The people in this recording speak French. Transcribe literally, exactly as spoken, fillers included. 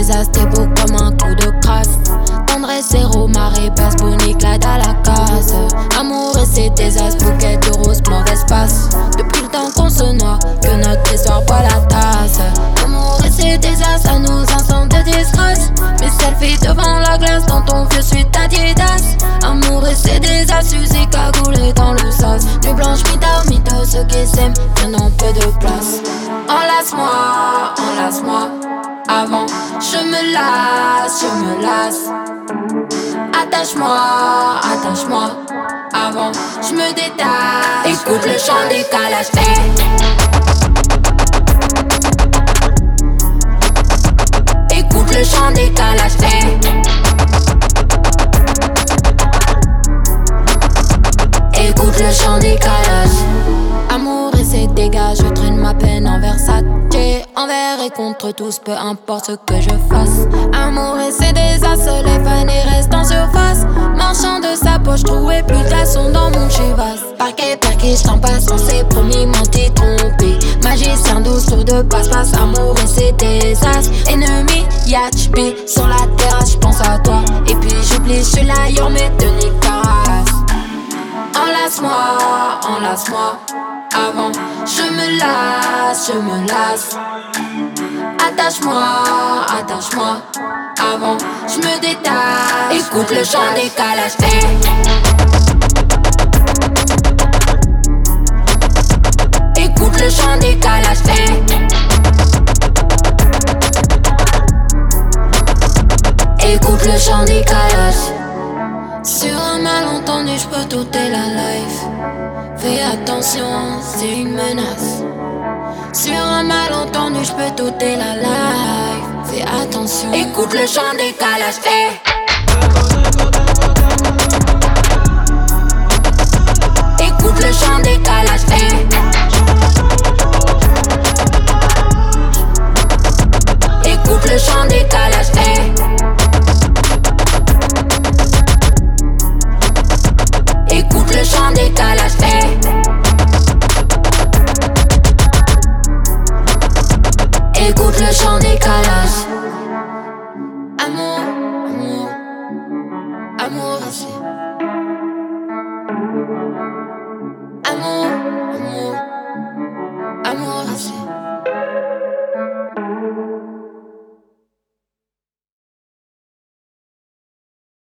as, t'es beau comme un coup de crasse. Tendresse zéro, marée basse, bonique, là à la casse. Amour et ses désastres, bouquet de roses, mauvaise passe. Depuis le temps qu'on se noie, que notre histoire boit la tasse. Amour et ses désastres, à nos instants de disgrâce. Mes selfies devant la glace, dans ton vieux suite Adidas. Amour et ses désastres, usé cagoulé dans le sas. Du blanche mitard, mytho, ceux qui s'aiment, viennent en peu de place. Enlace-moi, enlace-moi. Avant, je me lasse, je me lasse. Attache-moi, attache-moi. Avant, je me détache. Écoute le chant des calages. Hey. Écoute le chant des calages. Hey. Écoute le chant des calages. Amour et ses dégâts, je traîne ma peine en Versace. Envers et contre tous, peu importe ce que je fasse. Amour et ses désastres, les fans restent en surface. Marchant de sa poche, trouvé plus de glaçons dans mon chivas. Parquet, perquis, j't'en passe, on s'est promis, menti, trompé. Magicien douce, tour de passe-passe, amour et ses désastres. Ennemi, yatch, B, sur la terrasse, j'pense à toi. Et puis j'oublie, j'suis là, y'en mais de Nicaras. Enlace-moi, enlace-moi. Avant, je me lasse, je me lasse. Attache-moi, attache-moi. Avant, je me détache. Écoute le chant des calages. Hey. Écoute le chant des calages. Hey. Écoute le chant des calages. Sur un malentendu, j'peux douter la life. Fais attention, c'est une menace. Sur un malentendu, j'peux douter la life. Fais attention. Écoute le chant des calages. Hey. Écoute le chant des calages. Hey. Écoute le chant des